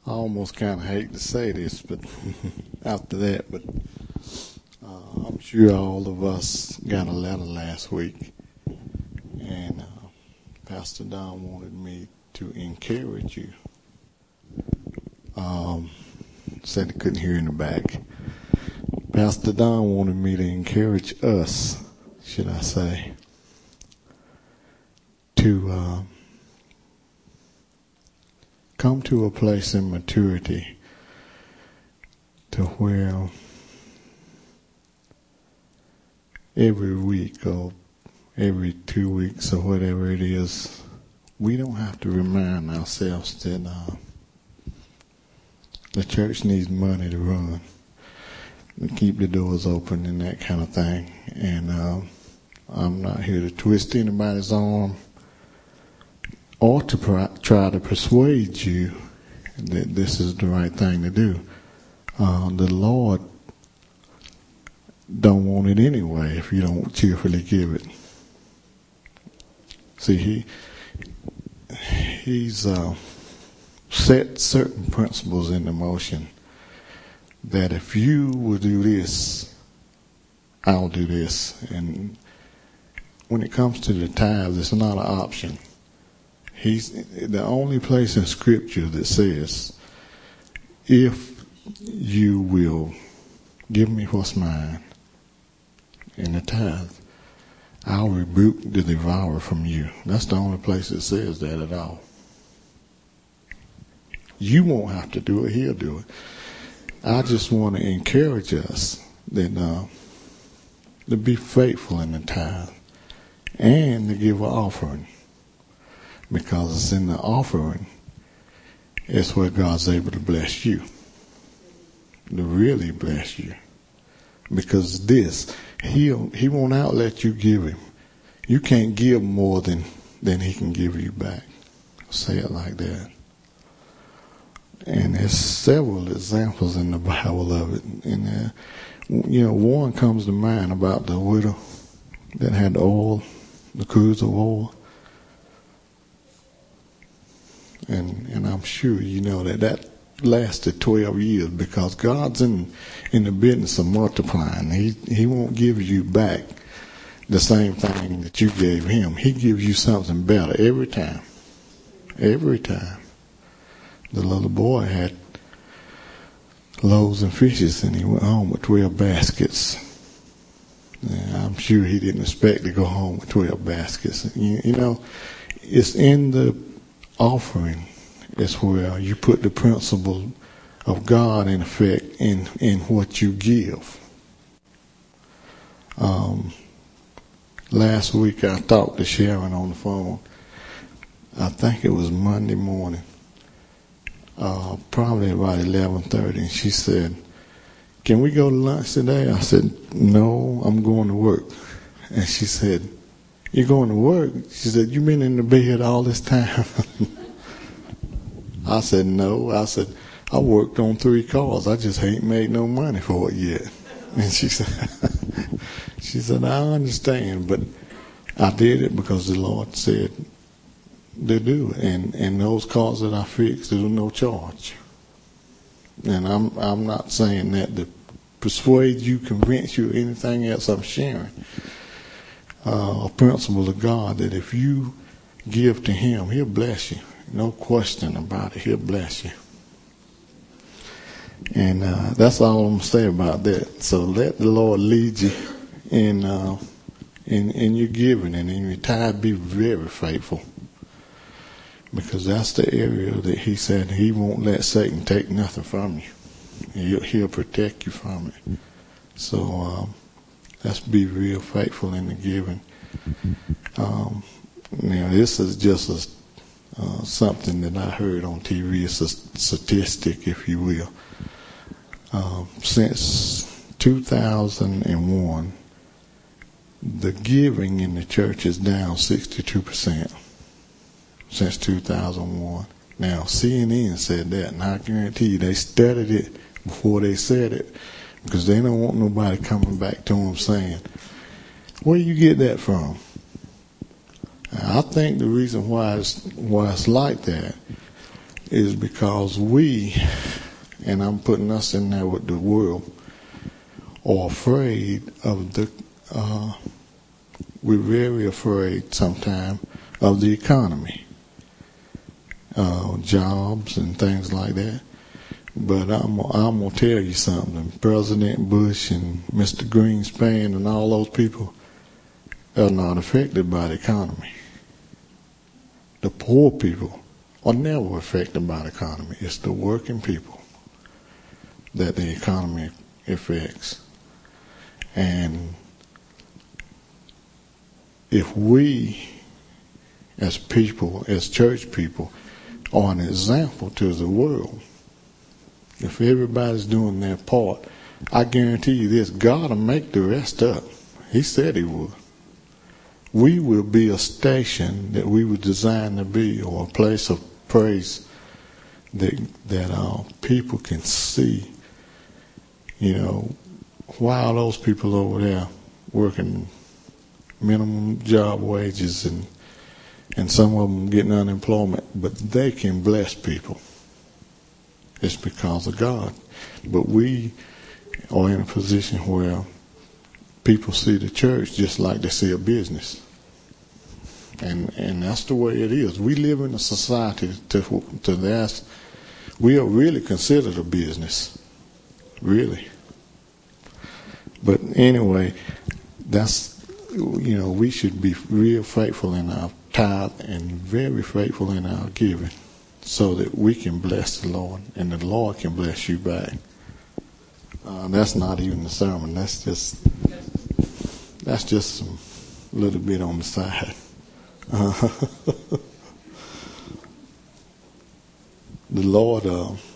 I almost kind of hate to say this, but after that, but I'm sure all of us got a letter last week, and Pastor Don wanted me to encourage you. Said he couldn't hear in the back. Pastor Don wanted me to encourage us, should I say, to come to a place in maturity to where every week or every 2 weeks or whatever it is, we don't have to remind ourselves that the church needs money to run, to keep the doors open and that kind of thing. And I'm not here to twist anybody's arm or to try to persuade you that this is the right thing to do. The Lord don't want it anyway if you don't cheerfully give it. See, He's set certain principles into motion that if you will do this, I'll do this. And when it comes to the tithes, it's not an option. He's the only place in Scripture that says, if you will give me what's mine in the tithe, I'll rebuke the devourer from you. That's the only place that says that at all. You won't have to do it, he'll do it. I just want to encourage us that to be faithful in the tithe and to give an offering, because it's in the offering it's where God's able to bless you, to really bless you. Because this, he won't outlet you give him. You can't give more than he can give you back. Say it like that. And there's several examples in the Bible of it. And one comes to mind about the widow that had oil, the cruse of oil. And I'm sure you know that lasted 12 years because God's in the business of multiplying. He won't give you back the same thing that you gave him. He gives you something better every time. Every time. The little boy had loaves and fishes and he went home with 12 baskets. And I'm sure he didn't expect to go home with 12 baskets. It's in the offering. It's where you put the principle of God in effect in what you give. Last week I talked to Sharon on the phone. I think it was Monday morning. Probably about 11:30, and she said, "Can we go to lunch today?" I said, "No, I'm going to work." And she said, "You're going to work?" She said, "You've been in the bed all this time." I said, "No." I said, "I worked on 3 cars. I just ain't made no money for it yet." And she said, "I understand, but I did it because the Lord said to do it. And those cars that I fixed, there's no charge." And I'm not saying that to persuade you, convince you, or anything else. I'm sharing a principle of God that if you give to him, he'll bless you. No question about it. He'll bless you. And that's all I'm going to say about that. So let the Lord lead you in your giving, and in your tithe, be very faithful. Because that's the area that he said he won't let Satan take nothing from you. He'll protect you from it. So let's be real faithful in the giving. This is just something that I heard on TV. It's a statistic, if you will. Since 2001, the giving in the church is down 62%. Since 2001. Now, CNN said that, and I guarantee you they studied it before they said it, because they don't want nobody coming back to them saying, "Where you get that from?" I think the reason why it's like that is because we, and I'm putting us in there with the world, are afraid of we're very afraid sometimes of the economy, jobs and things like that. But I'm going to tell you something. President Bush and Mr. Greenspan and all those people are not affected by the economy. The poor people are never affected by the economy. It's the working people that the economy affects. And if we, as people, as church people, are an example to the world, if everybody's doing their part, I guarantee you this, God will make the rest up. He said he would. We will be a station that we were designed to be, or a place of praise that people can see. You know, why are those people over there working minimum job wages and some of them getting unemployment, but they can bless people? It's because of God. But we are in a position where people see the church just like they see a business. And that's the way it is. We live in a society to that we are really considered a business. Really. But anyway, that's, you know, we should be real faithful in our tithe and very faithful in our giving, so that we can bless the Lord and the Lord can bless you back. That's not even the sermon. That's just some little bit on the side. The Lord,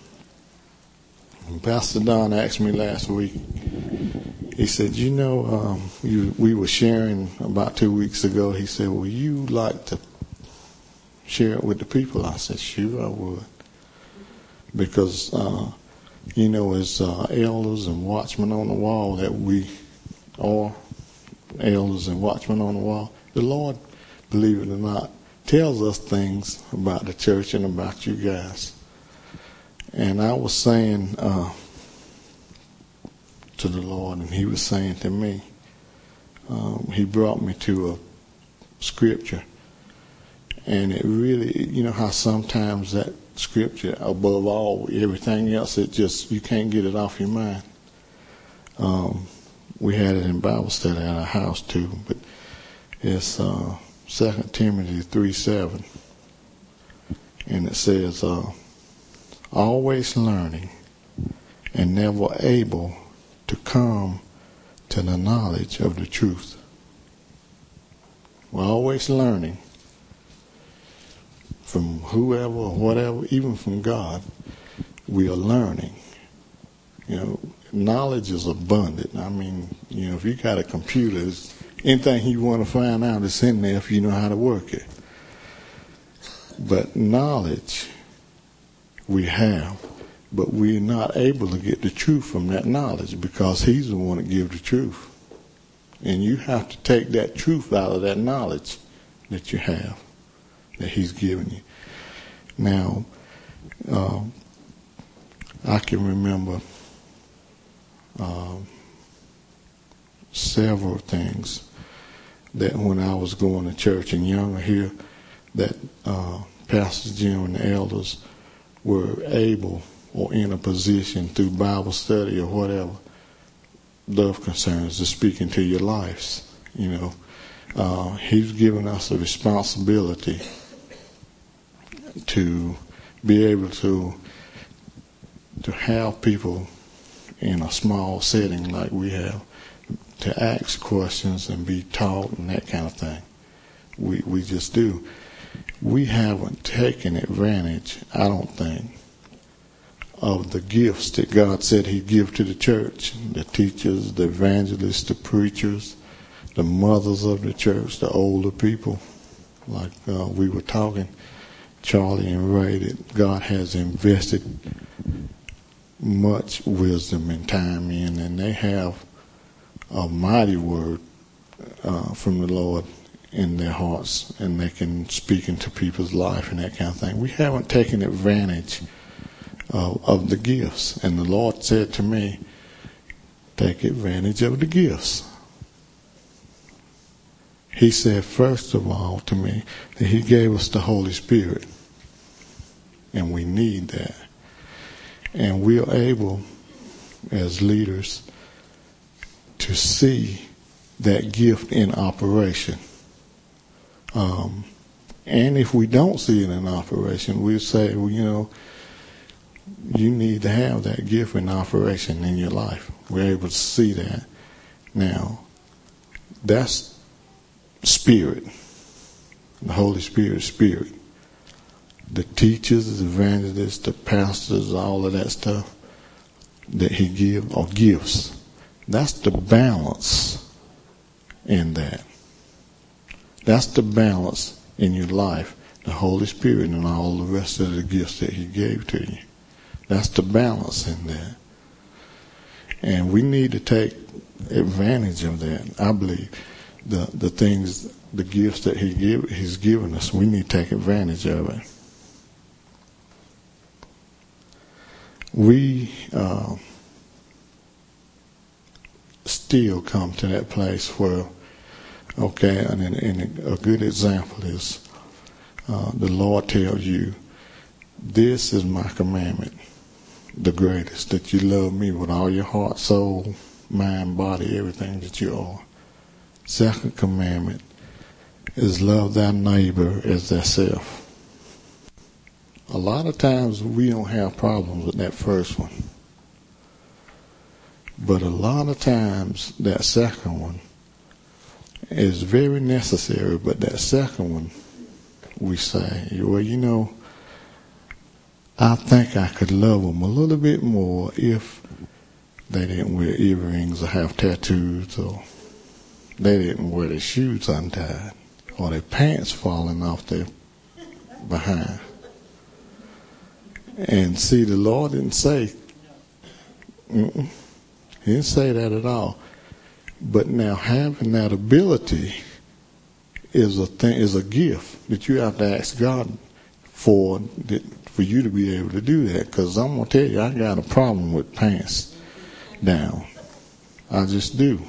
Pastor Don asked me last week, he said, you know, we were sharing about 2 weeks ago. He said, would you like to share it with the people? I said, sure, I would. Because, you know, as elders and watchmen on the wall that we are, elders and watchmen on the wall, the Lord, believe it or not, tells us things about the church and about you guys. And I was saying to the Lord, and he was saying to me, he brought me to a scripture. And it really, you know how sometimes that scripture, above all, everything else, it just, you can't get it off your mind. We had it in Bible study at our house too, but it's 2 Timothy 3:7. And it says, always learning and never able to come to the knowledge of the truth. We're always learning from whoever or whatever, even from God. We are learning. You know, knowledge is abundant. I mean, you know, if you got a computer, anything you want to find out is in there if you know how to work it. But knowledge we have, but we're not able to get the truth from that knowledge because he's the one that gives the truth. And you have to take that truth out of that knowledge that you have, that he's given you. Now, I can remember several things that when I was going to church and younger here, that Pastor Jim and the elders were able or in a position through Bible study or whatever, love concerns, to speak into your lives. You know, he's given us a responsibility to be able to have people in a small setting like we have, to ask questions and be taught and that kind of thing. We just do. We haven't taken advantage, I don't think, of the gifts that God said he'd give to the church. The teachers, the evangelists, the preachers, the mothers of the church, the older people. Like we were talking, Charlie and Ray, that God has invested much wisdom and time in, and they have a mighty word from the Lord in their hearts, and they can speak into people's life and that kind of thing. We haven't taken advantage of the gifts. And the Lord said to me, take advantage of the gifts. He said, first of all, to me, that he gave us the Holy Spirit. And we need that. And we are able, as leaders, to see that gift in operation. And if we don't see it in operation, we'll say, well, you need to have that gift in operation in your life. We're able to see that. Now, that's spirit. The Holy Spirit is spirit. The teachers, the evangelists, the pastors, all of that stuff that he gives are gifts. That's the balance in that. That's the balance in your life. The Holy Spirit and all the rest of the gifts that he gave to you. That's the balance in that. And we need to take advantage of that. I believe the things, the gifts that he's given us, we need to take advantage of it. We still come to that place where, okay, and a good example is the Lord tells you, this is my commandment, the greatest, that you love me with all your heart, soul, mind, body, everything that you are. Second commandment is love thy neighbor as thyself. A lot of times we don't have problems with that first one. But a lot of times that second one is very necessary. But that second one, we say, well, I think I could love them a little bit more if they didn't wear earrings or have tattoos, or they didn't wear their shoes untied, or their pants falling off their behind. And see, the Lord didn't say, He didn't say that at all. But now having that ability is a gift that you have to ask God for you to be able to do that. Because I'm going to tell you, I got a problem with pants down. I just do.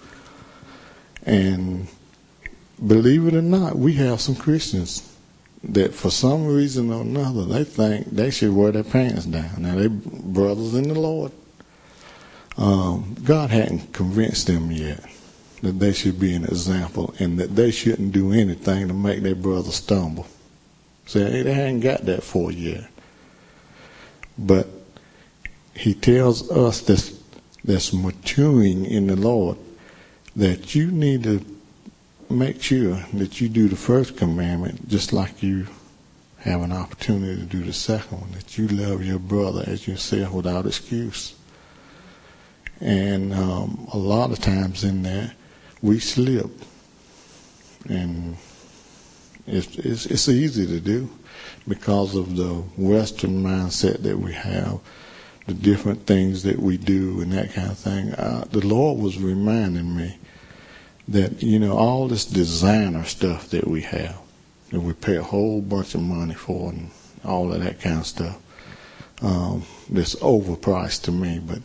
And believe it or not, we have some Christians that for some reason or another, they think they should wear their pants down. Now, they're brothers in the Lord. God hadn't convinced them yet that they should be an example and that they shouldn't do anything to make their brother stumble. So they hadn't got that for yet. But he tells us that's maturing in the Lord that you need to make sure that you do the first commandment just like you have an opportunity to do the second one, that you love your brother as yourself without excuse. And a lot of times in there, we slip. And it's easy to do because of the Western mindset that we have, the different things that we do and that kind of thing. The Lord was reminding me that, all this designer stuff that we have, that we pay a whole bunch of money for and all of that kind of stuff, that's overpriced to me. But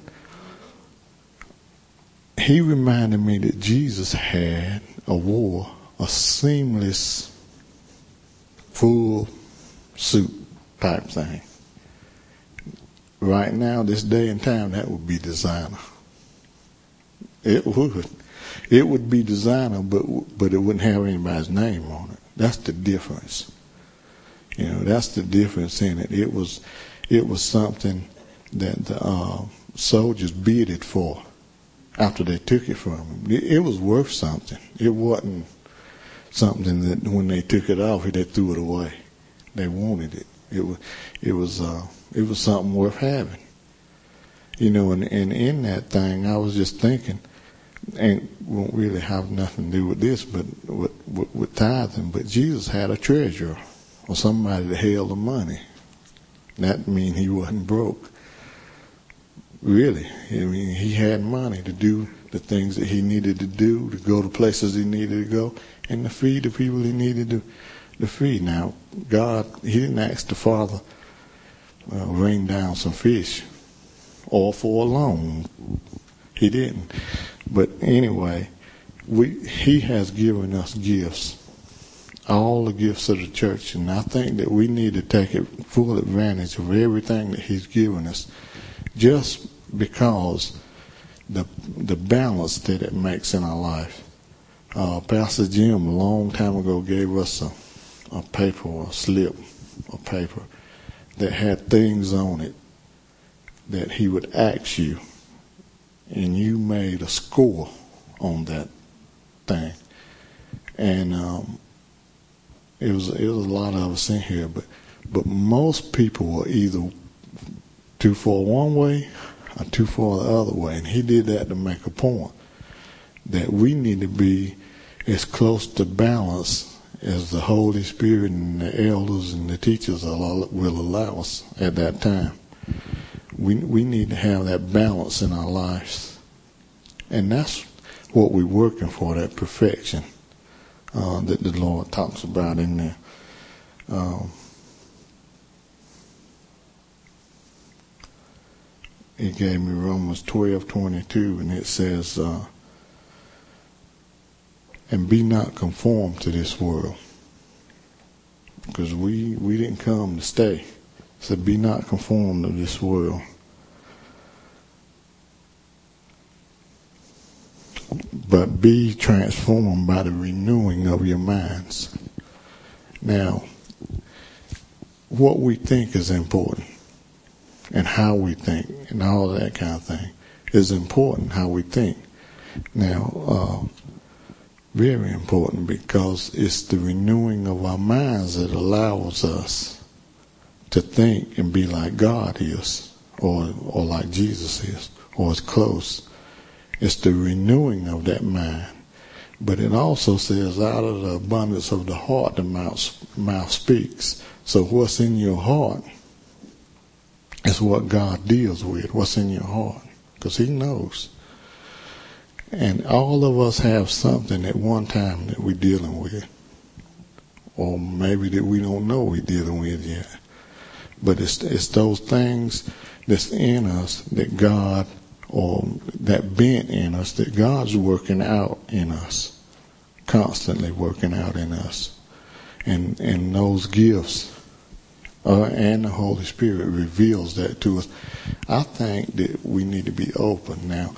he reminded me that Jesus had wore a seamless, full suit type thing. Right now, this day and time, that would be designer. It would. It would be designer, but it wouldn't have anybody's name on it. That's the difference. That's the difference in it. It was something that the soldiers bidded for after they took it from him. It was worth something. It wasn't something that when they took it off, they threw it away. They wanted it. It was something worth having. And in that thing, I was just thinking, and won't really have nothing to do with this, but with tithing. But Jesus had a treasurer or somebody that held the money. That means he wasn't broke. Really, he had money to do the things that he needed to do, to go to places he needed to go, and to feed the people he needed to feed. Now, God, he didn't ask the Father rain down some fish all for a loan. He didn't. But anyway, he has given us gifts, all the gifts of the church, and I think that we need to take full advantage of everything that he's given us, just because the balance that it makes in our life. Pastor Jim a long time ago gave us a paper or a slip of paper that had things on it that he would ask you, and you made a score on that thing. And it was a lot of us in here, but most people were either too far one way or too far the other way, and he did that to make a point that we need to be as close to balance as the Holy Spirit and the elders and the teachers will allow us at that time. We need to have that balance in our lives, and that's what we're working for, that perfection that the Lord talks about in there. He gave me Romans 12:22, and it says, and be not conformed to this world, because we didn't come to stay. It said, be not conformed to this world, but be transformed by the renewing of your minds. Now, what we think is important, and how we think, and all that kind of thing is important, how we think. Now, very important, because it's the renewing of our minds that allows us to think and be like God is, or like Jesus is, or as close. It's the renewing of that mind. But it also says, out of the abundance of the heart, the mouth speaks. So what's in your heart is what God deals with, what's in your heart, because he knows. And all of us have something at one time that we're dealing with, or maybe that we don't know we're dealing with yet. But it's those things that's in us that God, or that bent in us, that God's working out in us, constantly working out in us. And those gifts and the Holy Spirit reveals that to us. I think that we need to be open now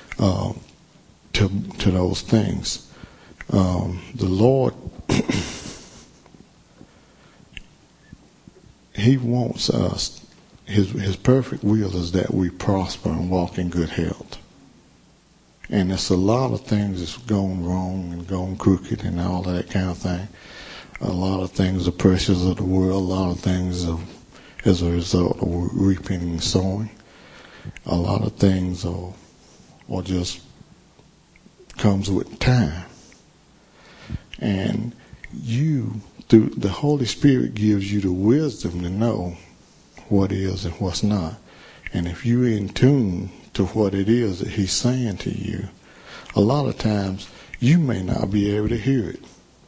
to those things. The Lord, he wants us, his perfect will is that we prosper and walk in good health. And there's a lot of things that's going wrong and going crooked and all that kind of thing. A lot of things are pressures of the world. A lot of things are as a result of reaping and sowing. A lot of things are just comes with time. And you, through the Holy Spirit, gives you the wisdom to know what is and what's not. And if you're in tune to what it is that he's saying to you, a lot of times you may not be able to hear it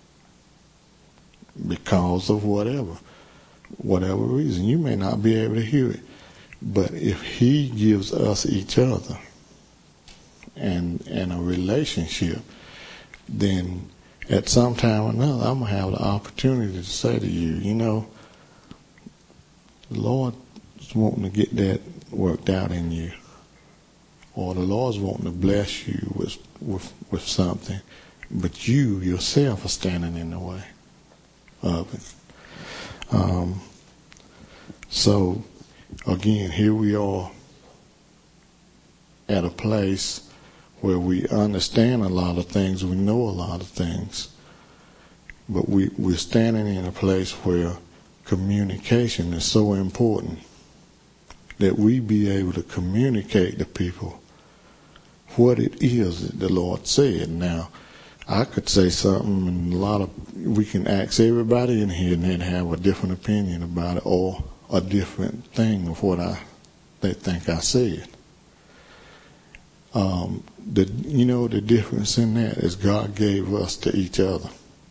because of whatever reason. You may not be able to hear it. But if he gives us each other and a relationship, then at some time or another, I'm going to have the opportunity to say to you, you know, the Lord's wanting to get that worked out in you. Or the Lord's wanting to bless you with something, but you yourself are standing in the way of it. So, again, here we are at a place where we understand a lot of things, we know a lot of things, but we're standing in a place where communication is so important that we be able to communicate to people what it is that the Lord said. Now, I could say something, and we can ask everybody in here and they'd have a different opinion about it, or a different thing of what they think I said. The difference in that is God gave us to each other.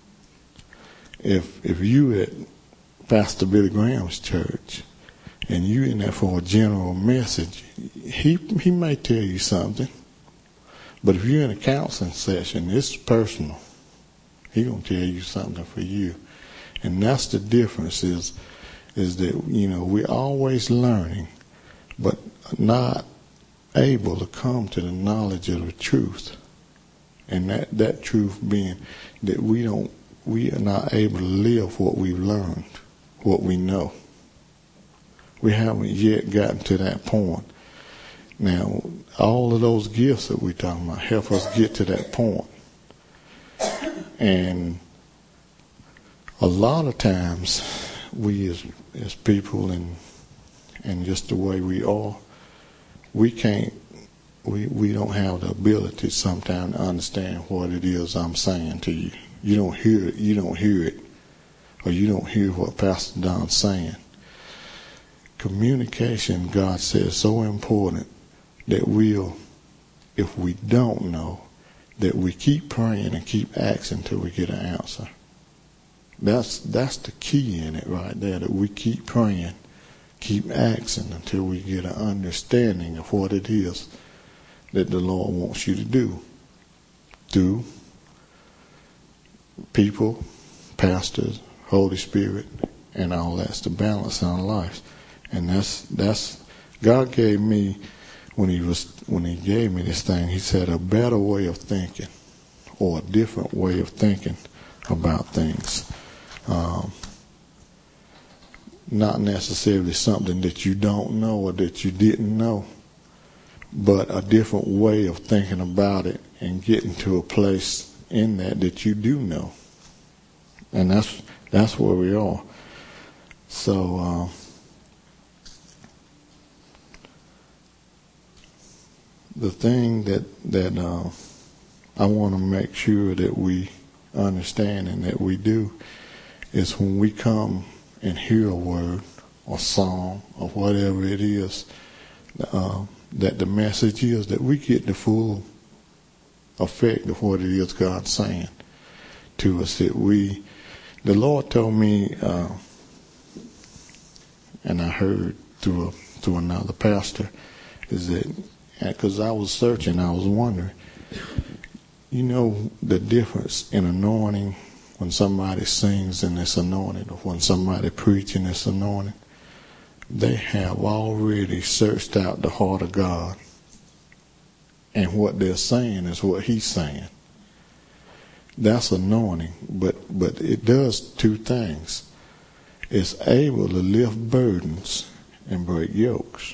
If you at Pastor Billy Graham's church and you in there for a general message, he may tell you something. But if you're in a counseling session, it's personal. He gonna tell you something for you. And that's the difference is that, we're always learning, but not able to come to the knowledge of the truth. And that truth being that we are not able to live what we've learned, what we know. We haven't yet gotten to that point. Now, all of those gifts that we're talking about help us get to that point. And a lot of times, we as people and just the way we are, we don't have the ability sometimes to understand what it is I'm saying to you. You don't hear it, or you don't hear what Pastor Don's saying. Communication, God says, so important that if we don't know, that we keep praying and keep asking till we get an answer. That's the key in it right there, that we keep praying, keep asking until we get an understanding of what it is that the Lord wants you to do through people, pastors, Holy Spirit, and all that's the balance in our lives. And that's God gave me, when he gave me this thing, he said a better way of thinking, or a different way of thinking about things. Not necessarily something that you don't know or that you didn't know, but a different way of thinking about it and getting to a place in that you do know. And that's where we are. So the thing that I want to make sure that we understand and that we do is when we come and hear a word or song or whatever it is, that the message is that we get the full effect of what it is God's saying to us. That the Lord told me, and I heard through another pastor, is that because I was searching, I was wondering, the difference in anointing when somebody sings and it's anointed, or when somebody preaching it's anointed. They have already searched out the heart of God, and what they're saying is what He's saying. That's anointing, but it does two things. It's able to lift burdens and break yokes.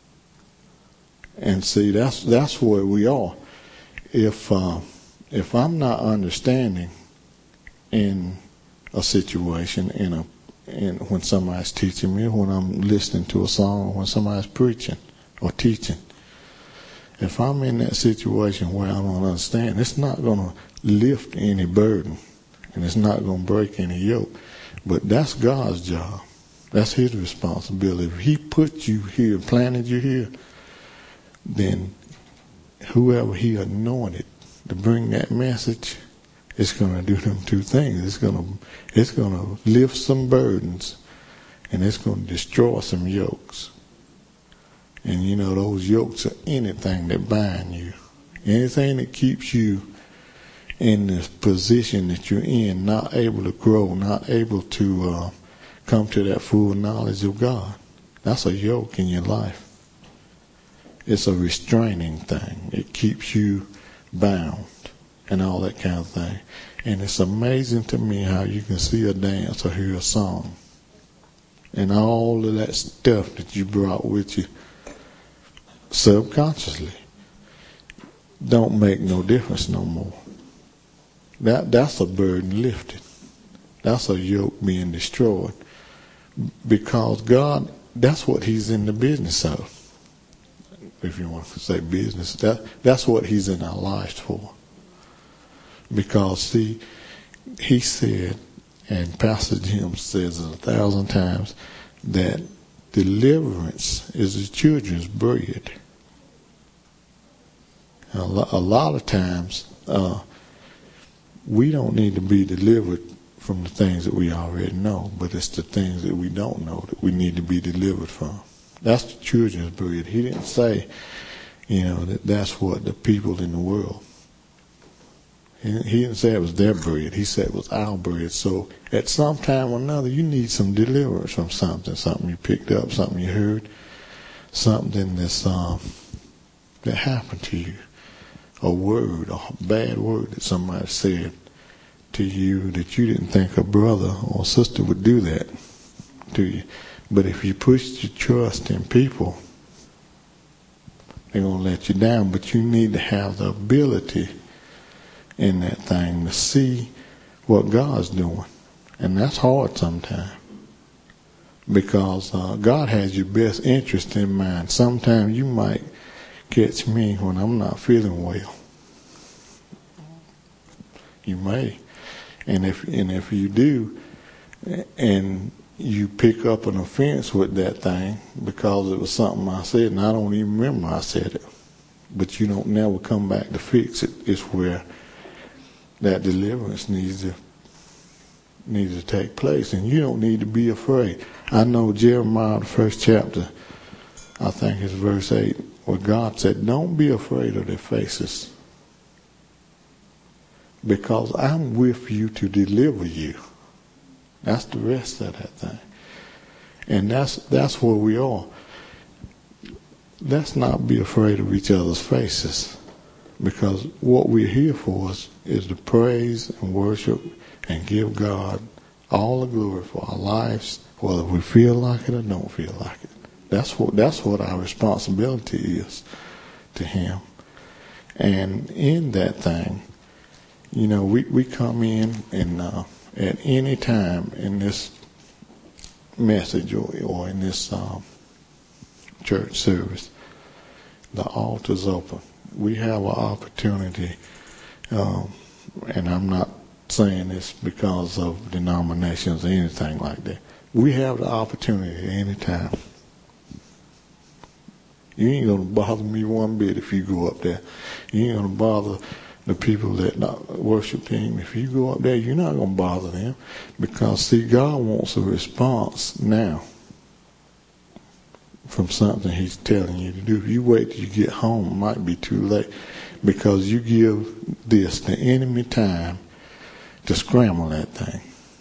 And see, that's where we are. If I'm not understanding in a situation, in when somebody's teaching me, when I'm listening to a song, when somebody's preaching or teaching, if I'm in that situation where I don't understand, it's not going to lift any burden, and it's not going to break any yoke. But that's God's job. That's His responsibility. If He put you here, planted you here, then whoever He anointed to bring that message, it's going to do them two things. It's going to lift some burdens, and it's going to destroy some yokes. And those yokes are anything that bind you, anything that keeps you in the position that you're in, not able to grow, not able to come to that full knowledge of God. That's a yoke in your life. It's a restraining thing. It keeps you bound and all that kind of thing. And it's amazing to me how you can see a dance or hear a song, and all of that stuff that you brought with you subconsciously don't make no difference no more. That's a burden lifted. That's a yoke being destroyed. Because God, that's what He's in the business of. If you want to say business, that's what He's in our lives for. Because see, He said, and Pastor Jim says it 1,000 times, that deliverance is the children's bread. A lot of times, we don't need to be delivered from the things that we already know, but it's the things that we don't know that we need to be delivered from. That's the children's bread. He didn't say, that's what the people in the world. He didn't say it was their bread. He said it was our bread. So at some time or another, you need some deliverance from something you picked up, something you heard, something that happened to you. A word, a bad word that somebody said to you that you didn't think a brother or sister would do that to you. But if you push your trust in people, they're going to let you down. But you need to have the ability in that thing to see what God's doing. And that's hard sometimes. Because God has your best interest in mind. Sometimes you might catch me when I'm not feeling well. You may. And if you do, and you pick up an offense with that thing because it was something I said, and I don't even remember I said it, but you don't never come back to fix it, it's where that deliverance needs to take place. And you don't need to be afraid. I know Jeremiah, the first chapter, I think it's verse 8, where God said, don't be afraid of their faces, because I'm with you to deliver you. That's the rest of that thing. And that's where we are. Let's not be afraid of each other's faces, because what we're here for is to praise and worship and give God all the glory for our lives, whether we feel like it or don't feel like it. That's what our responsibility is to Him. And in that thing, we come in and at any time in this message or in this church service, the altar's open. We have an opportunity, and I'm not saying this because of denominations or anything like that. We have the opportunity at any time. You ain't going to bother me one bit if you go up there. You ain't going to bother the people that worship Him. If you go up there, you're not going to bother them, because, see, God wants a response now from something He's telling you to do. If you wait till you get home, it might be too late, because you give the enemy time to scramble that thing.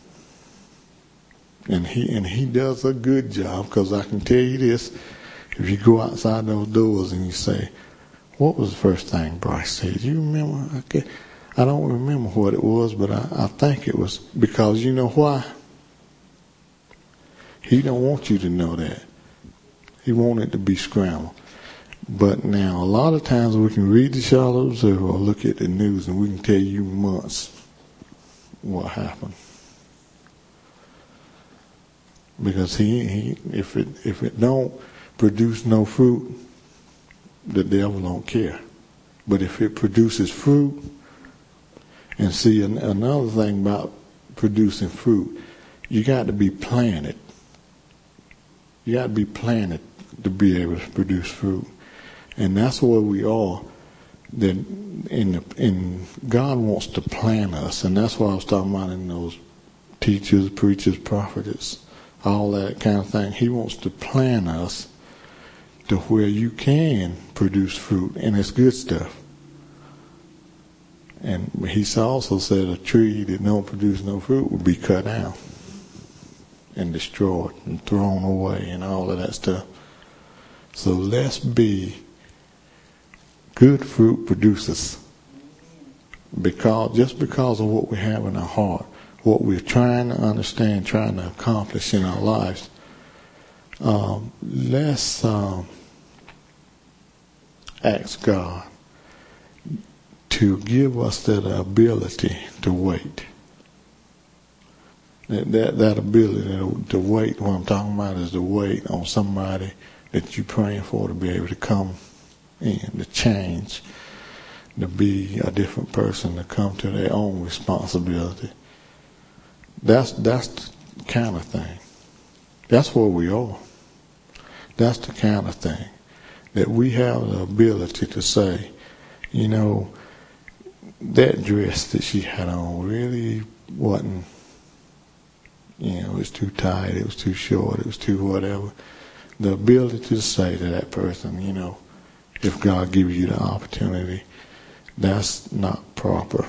And he does a good job, because I can tell you this, if you go outside those doors and you say, what was the first thing Bryce said? Do you remember? I don't remember what it was, but I think it was, because you know why? He don't want you to know that. He wanted it to be scrambled. But now, a lot of times we can read the Charlotte Observer or look at the news and we can tell you months what happened. Because if it don't produce no fruit, the devil don't care. But if it produces fruit, and see, another thing about producing fruit, you got to be planted. You got to be planted to be able to produce fruit. And that's where we are. In God wants to plant us, and that's what I was talking about in those teachers, preachers, prophets, all that kind of thing. He wants to plant us to where you can produce fruit, and it's good stuff. And He also said a tree that don't produce no fruit would be cut down and destroyed and thrown away and all of that stuff. So let's be good fruit producers, because of what we have in our heart, what we're trying to understand, trying to accomplish in our lives. Let's ask God to give us that ability to wait. That ability to wait, what I'm talking about is to wait on somebody that you're praying for to be able to come in, to change, to be a different person, to come to their own responsibility. That's the kind of thing. That's where we are. That's the kind of thing that we have the ability to say, you know, that dress that she had on really wasn't, you know, it was too tight, it was too short, it was too whatever. The ability to say to that person, you know, if God gives you the opportunity, that's not proper.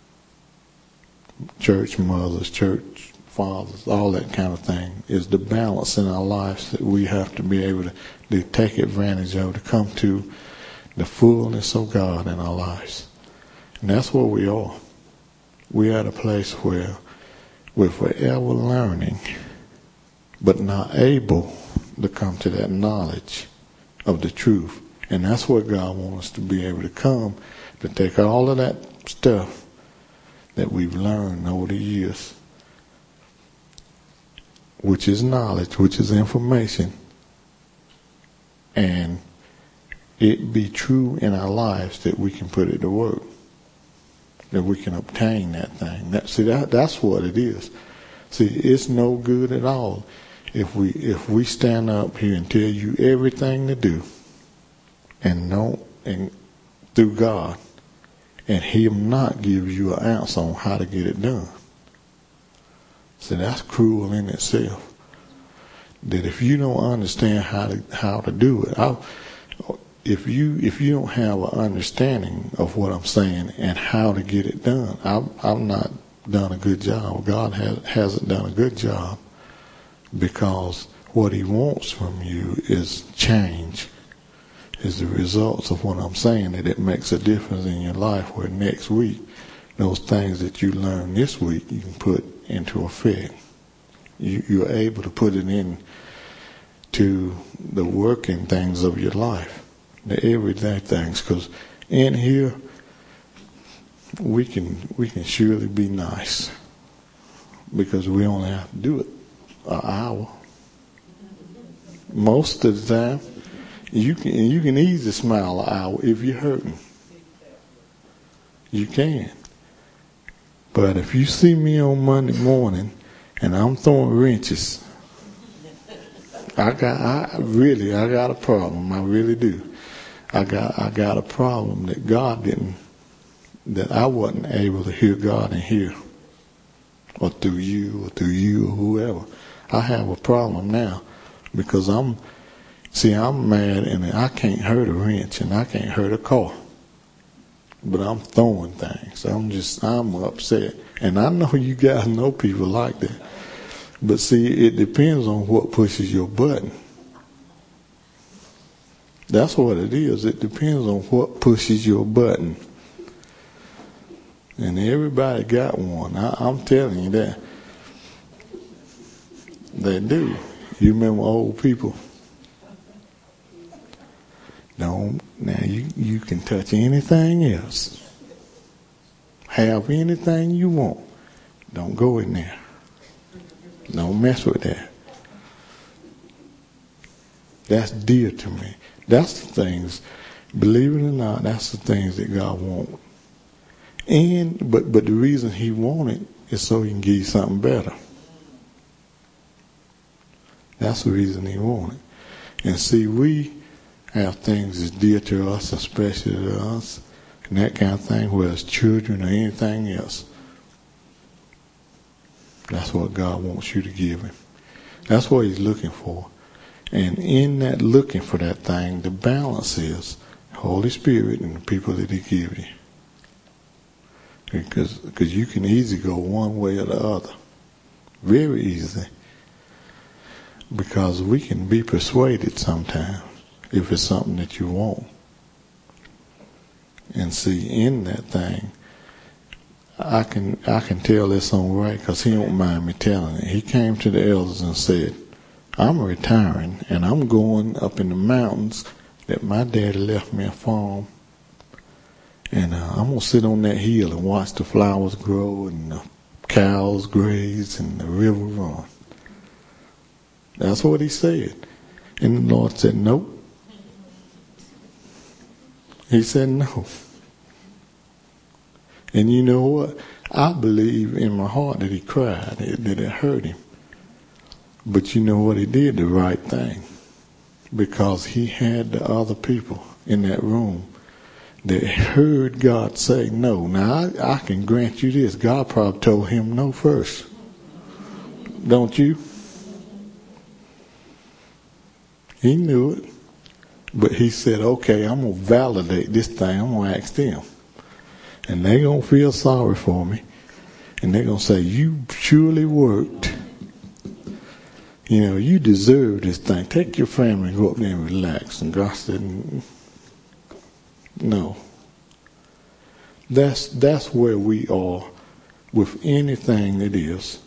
Church mothers, church fathers, all that kind of thing is the balance in our lives that we have to be able to take advantage of to come to the fullness of God in our lives. And that's where we are. We're at a place where we're forever learning, but not able to come to that knowledge of the truth. And that's where God wants us to be able to come, to take all of that stuff that we've learned over the years, which is knowledge, which is information, and it be true in our lives that we can put it to work, that we can obtain that thing. That's what it is. See, it's no good at all if we stand up here and tell you everything to do, and through God, and Him not give you an answer on how to get it done. So that's cruel in itself. That if you don't understand how to do it, if you don't have an understanding of what I'm saying and how to get it done, I've not done a good job. God hasn't done a good job, because what He wants from you is change. Is the results of what I'm saying, that it makes a difference in your life, where next week those things that you learn this week you can put into effect. You're able to put it in to the working things of your life, the everyday things, because in here we can surely be nice, because we only have to do it an hour. Most of the time you can easily smile an hour if you're hurting. You can. But if you see me on Monday morning and I'm throwing wrenches, I got a problem. I really do. I got a problem that I wasn't able to hear God in here, or through you or whoever. I have a problem now, because I'm mad and I can't hurt a wrench and I can't hurt a car. But I'm throwing things. I'm upset. And I know you guys know people like that. But see, it depends on what pushes your button. That's what it is. It depends on what pushes your button. And everybody got one. I'm telling you that. They do. You remember old people? Now you can touch anything else. Have anything you want. Don't go in there. Don't mess with that. That's dear to me. That's the things, believe it or not, that's the things that God wants. But the reason He wants it is so He can give you something better. That's the reason He wants it. And see, we have things that's dear to us, especially to us, and that kind of thing, whether it's children or anything else. That's what God wants you to give Him. That's what He's looking for. And in that looking for that thing, the balance is Holy Spirit and the people that He gives you. Because you can easily go one way or the other. Very easily. Because we can be persuaded sometimes if it's something that you want. And see, in that thing, I can tell this on right, because he don't mind me telling it. He came to the elders and said, I'm retiring and I'm going up in the mountains that my daddy left me a farm. And I'm going to sit on that hill and watch the flowers grow and the cows graze and the river run. That's what he said. And the Lord said, nope. He said no. And you know what? I believe in my heart that he cried, that it hurt him. But you know what? He did the right thing. Because he had the other people in that room that heard God say no. Now, I can grant you this. God probably told him no first. Don't you? He knew it. But he said, okay, I'm going to validate this thing. I'm going to ask them. And they're going to feel sorry for me. And they're going to say, you surely worked. You know, you deserve this thing. Take your family and go up there and relax. And God said, no. That's where we are with anything it is.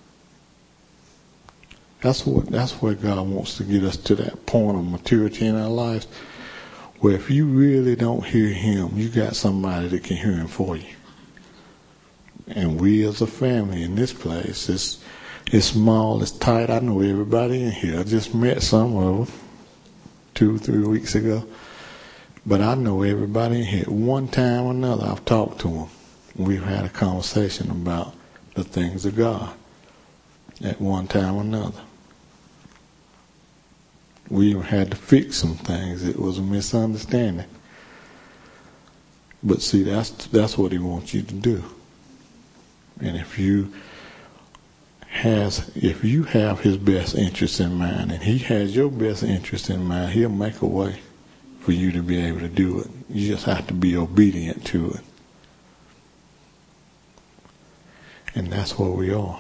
That's where God wants to get us to, that point of maturity in our lives, where if you really don't hear him, you got somebody that can hear him for you. And we as a family in this place, it's small, it's tight. I know everybody in here. I just met some of them 2 or 3 weeks ago. But I know everybody in here. One time or another, I've talked to them. We've had a conversation about the things of God at one time or another. We even had to fix some things. It was a misunderstanding. But see, that's what he wants you to do. And if you have his best interest in mind, and he has your best interest in mind, he'll make a way for you to be able to do it. You just have to be obedient to it. And that's where we are.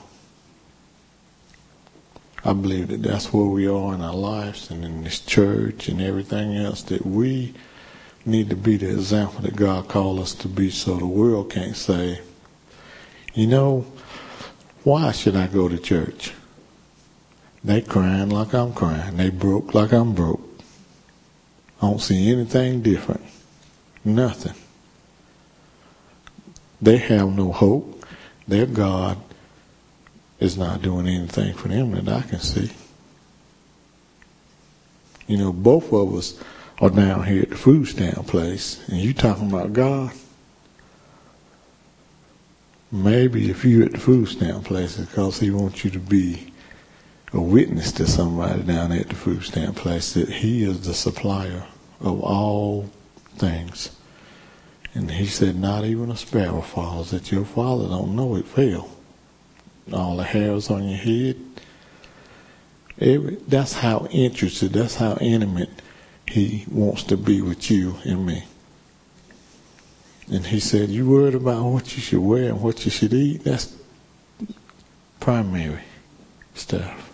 I believe that that's where we are in our lives and in this church and everything else, that we need to be the example that God called us to be, so the world can't say, you know, why should I go to church? They crying like I'm crying. They broke like I'm broke. I don't see anything different. Nothing. They have no hope. Their God is not doing anything for them that I can see. You know, both of us are down here at the food stamp place, and you talking about God. Maybe if you're at the food stamp place, it's because he wants you to be a witness to somebody down there at the food stamp place that he is the supplier of all things. And he said, not even a sparrow falls that your Father don't know it fell. All the hairs on your head. That's how interested, that's how intimate he wants to be with you and me. And he said, you worried about what you should wear and what you should eat? That's primary stuff.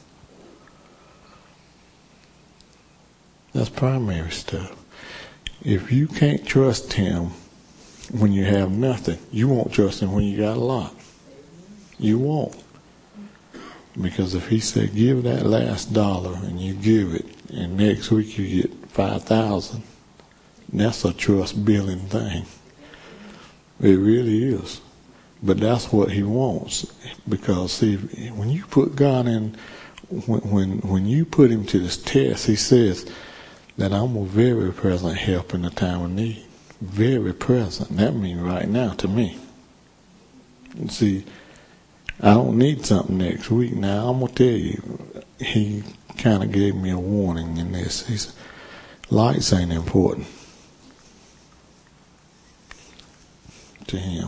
That's primary stuff. If you can't trust him when you have nothing, you won't trust him when you got a lot. You won't. Because if he said, give that last dollar, and you give it, and next week you get 5,000, that's a trust building thing. It really is. But that's what he wants. Because see, when you put God in, when you put him to this test, he says that I'm a very present help in the time of need. Very present. That means right now to me. And see, I don't need something next week. Now, I'm going to tell you, he kind of gave me a warning in this. He said, lights ain't important to him.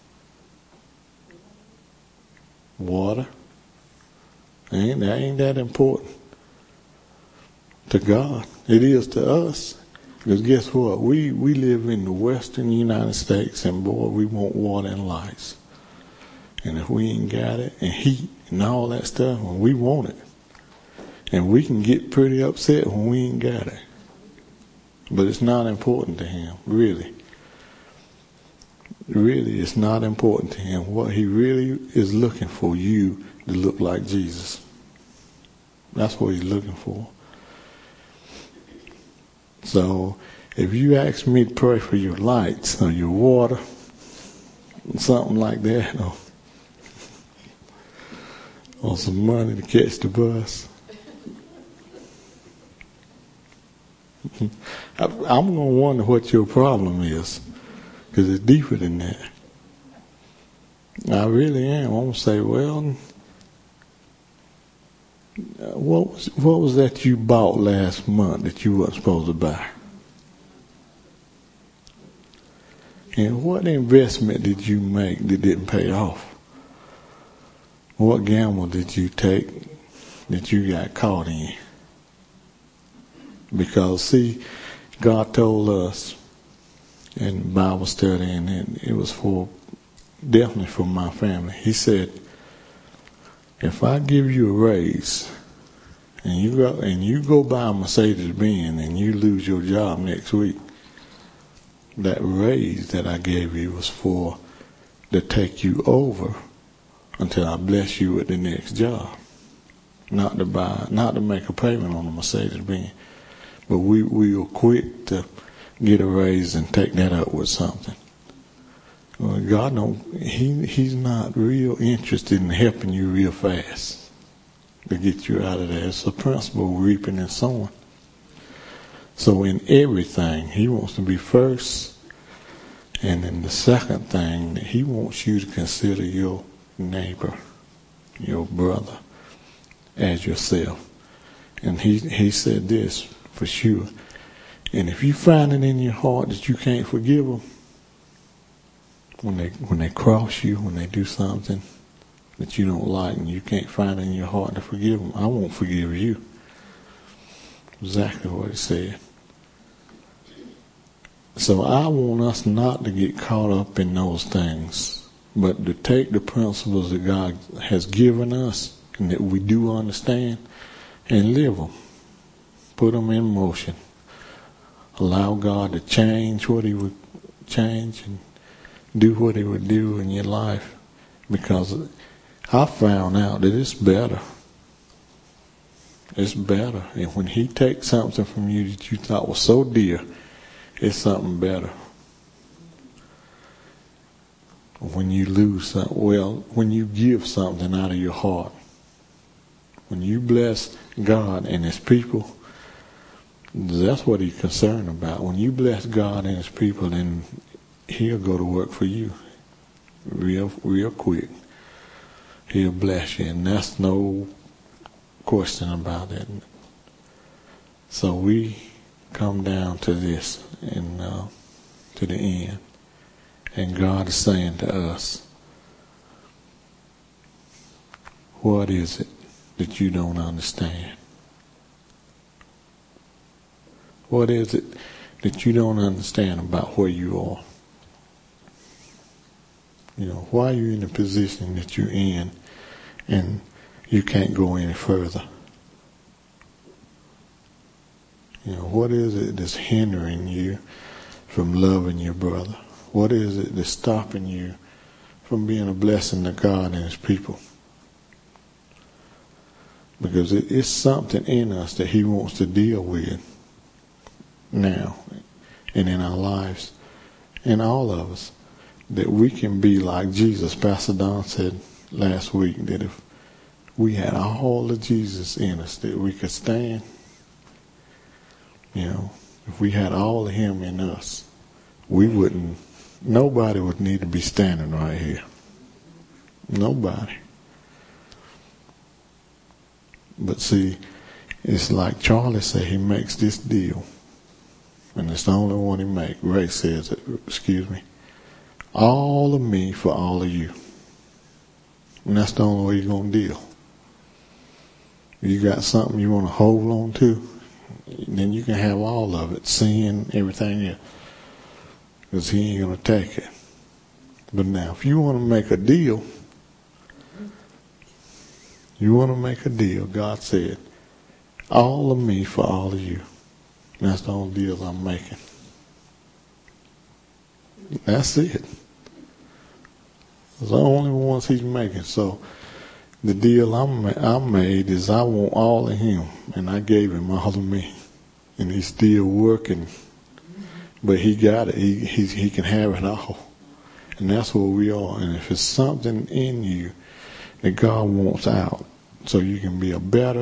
Water ain't that important to God. It is to us. Because guess what? We live in the western United States, and boy, we want water and lights. And if we ain't got it, and heat and all that stuff, well, we want it. And we can get pretty upset when we ain't got it. But it's not important to him, really. Really, it's not important to him. What he really is looking for, you to look like Jesus. That's what he's looking for. So, if you ask me to pray for your lights or your water, something like that, or some money to catch the bus, I'm going to wonder what your problem is, because it's deeper than that. I really am. I'm going to say, well, what was that you bought last month that you weren't supposed to buy? And what investment did you make that didn't pay off? What gamble did you take that you got caught in? Because see, God told us in Bible study, and it was definitely for my family. He said, if I give you a raise and you go buy a Mercedes-Benz and you lose your job next week, that raise that I gave you was to take you over until I bless you with the next job. Not to make a payment on a Mercedes-Benz. But we were quick to get a raise and take that up with something. Well, God He's not real interested in helping you real fast to get you out of there. It's a principle of reaping and sowing. So in everything, He wants to be first. And then the second thing, He wants you to consider your neighbor, your brother, as yourself. And he said this for sure. And if you find it in your heart that you can't forgive them, when they cross you, when they do something that you don't like, and you can't find it in your heart to forgive them, I won't forgive you. Exactly what He said. So I want us not to get caught up in those things, but to take the principles that God has given us and that we do understand and live them. Put them in motion. Allow God to change what He would change and do what He would do in your life. Because I found out that it's better. It's better. And when He takes something from you that you thought was so dear, it's something better. When you lose something, when you give something out of your heart, when you bless God and His people, that's what He's concerned about. When you bless God and His people, then He'll go to work for you real quick. He'll bless you, and that's no question about it. So we come down to this and to the end, and God is saying to us, what is it that you don't understand? What is it that you don't understand about where you are? Why are you in the position that you're in and you can't go any further? What is it that's hindering you from loving your brother? What is it that's stopping you from being a blessing to God and His people? Because it's something in us that He wants to deal with now and in our lives, and all of us, that we can be like Jesus. Pastor Don said last week that if we had all of Jesus in us, that we could stand. If we had all of Him in us, nobody would need to be standing right here. Nobody. But see, it's like Charlie said, he makes this deal. And it's the only one he makes. Ray says it, all of me for all of you. And that's the only way he's going to deal. You got something you want to hold on to, then you can have all of it, sin, everything else. Because He ain't going to take it. But now, if you want to make a deal, God said, all of me for all of you. And that's the only deal I'm making. That's it. It's the only ones He's making. So the deal I made is I want all of Him, and I gave Him all of me, and He's still working, but He got it. He can have it all, and that's where we are. And if it's something in you that God wants out, so you can be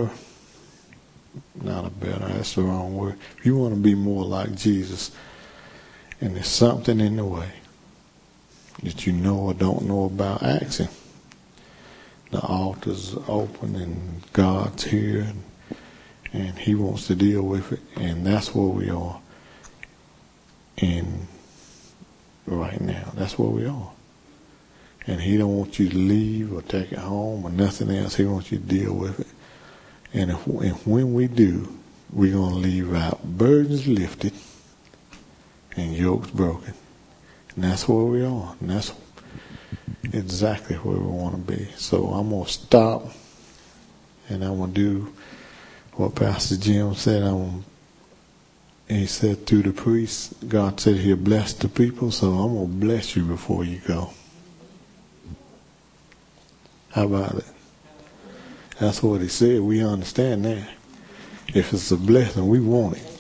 that's the wrong word. If you want to be more like Jesus, and there's something in the way that you know or don't know about, ask Him. The altar's open and God's here, and He wants to deal with it, and that's where we are. And right now. That's where we are. And he don't want you to leave or take it home or nothing else. He wants you to deal with it. And when we do, we're going to leave out burdens lifted and yokes broken. And that's where we are. And that's exactly where we want to be. So I'm going to stop, and I'm going to do what Pastor Jim said. He said through the priest, God said he'll bless the people, so I'm going to bless you before you go. How about it? That's what he said. We understand that. If it's a blessing, we want it.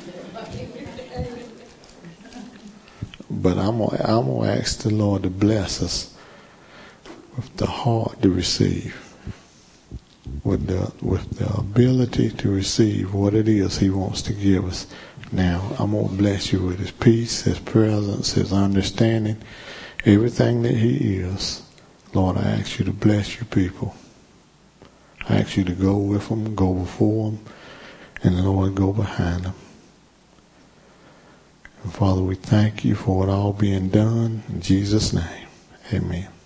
But I'm gonna ask the Lord to bless us with the heart to receive, with the ability to receive what it is he wants to give us. Now, I'm going to bless you with his peace, his presence, his understanding, everything that he is. Lord, I ask you to bless your people. I ask you to go with them, go before them, and Lord, go behind them. And Father, we thank you for it all being done. In Jesus' name, amen.